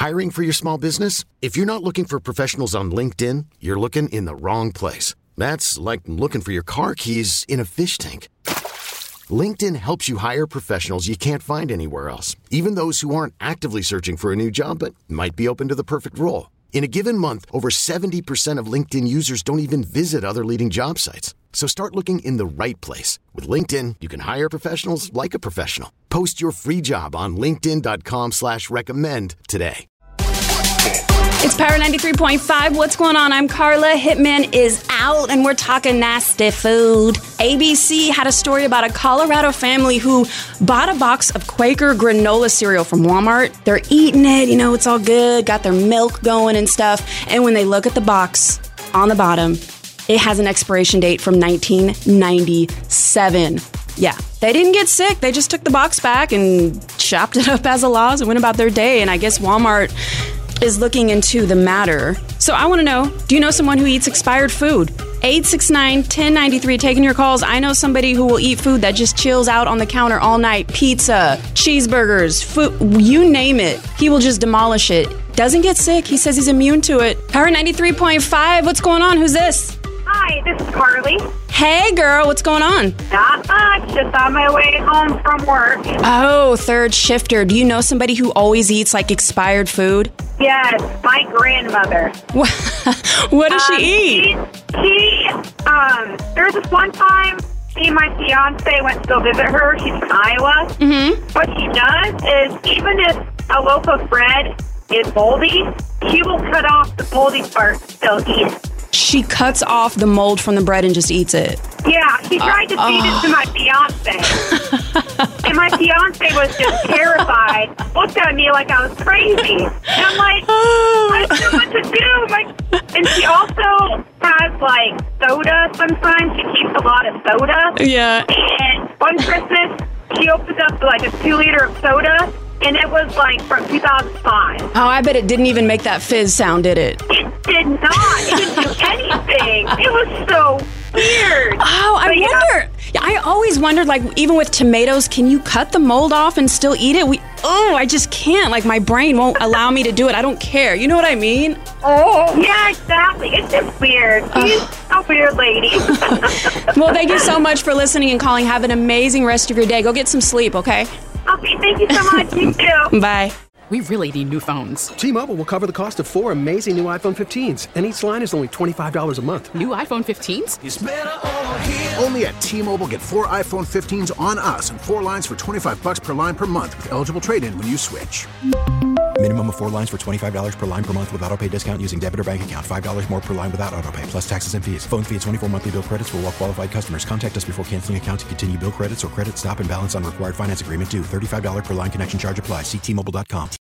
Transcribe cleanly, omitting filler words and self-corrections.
Hiring for your small business? If you're not looking for professionals on LinkedIn, you're looking in the wrong place. That's like looking for your car keys in a fish tank. LinkedIn helps you hire professionals you can't find anywhere else, even those who aren't actively searching for a new job but might be open to the perfect role. In a given month, over 70% of LinkedIn users don't even visit other leading job sites. So start looking in the right place. With LinkedIn, you can hire professionals like a professional. Post your free job on linkedin.com/recommend today. It's Power 93.5. What's going on? I'm Carla. Hitman is out, and we're talking nasty food. ABC had a story about a Colorado family who bought a box of Quaker granola cereal from Walmart. They're eating it, it's all good, got their milk going and stuff. And when they look at the box on the bottom, it has an expiration date from 1997. Yeah, they didn't get sick. They just took the box back and chopped it up as a loss and went about their day. And I guess Walmart is looking into the matter. So I want to know, do you know someone who eats expired food? 869-1093, taking your calls. I know somebody who will eat food that just chills out on the counter all night. Pizza, cheeseburgers, food, you name it. He will just demolish it. Doesn't get sick. He says he's immune to it. Power 93.5, what's going on? Who's this? Hi, this is Carly. Hey, girl, what's going on? Not much, just on my way home from work. Oh, third shifter. Do you know somebody who always eats, expired food? Yes, my grandmother. What does she eat? There was this one time, me and my fiance went to go visit her. She's in Iowa. Mm-hmm. What she does is, even if a loaf of bread is moldy, she will cut off the moldy part and still eat it. She cuts off the mold from the bread and just eats it. Yeah, she tried to feed it to my fiance. And my fiance was just terrified, looked at me like I was crazy. And I'm like, I don't know what to do. And she also has, soda sometimes. She keeps a lot of soda. Yeah. And one Christmas, she opened up, a 2-liter of soda. And it was, from 2005. Oh, I bet it didn't even make that fizz sound, did it? It did not. It didn't do anything. It was so weird. Oh, I wonder. Yeah, I always wondered, even with tomatoes, can you cut the mold off and still eat it? I just can't. My brain won't allow me to do it. I don't care. You know what I mean? Oh, yeah, exactly. It's just weird. She's a weird lady. Well, thank you so much for listening and calling. Have an amazing rest of your day. Go get some sleep, okay? Okay, thank you so much. You too. Bye. We really need new phones. T-Mobile will cover the cost of 4 amazing new iPhone 15s, and each line is only $25 a month. New iPhone 15s? It's better over here. Only at T-Mobile, get 4 iPhone 15s on us and 4 lines for $25 per line per month with eligible trade-in when you switch. Minimum of 4 lines for $25 per line per month with autopay discount using debit or bank account. $5 more per line without autopay, plus taxes and fees. Phone fee at 24 monthly bill credits for well-qualified customers. Contact us before canceling account to continue bill credits or credit stop and balance on required finance agreement due. $35 per line connection charge applies. See T-Mobile.com.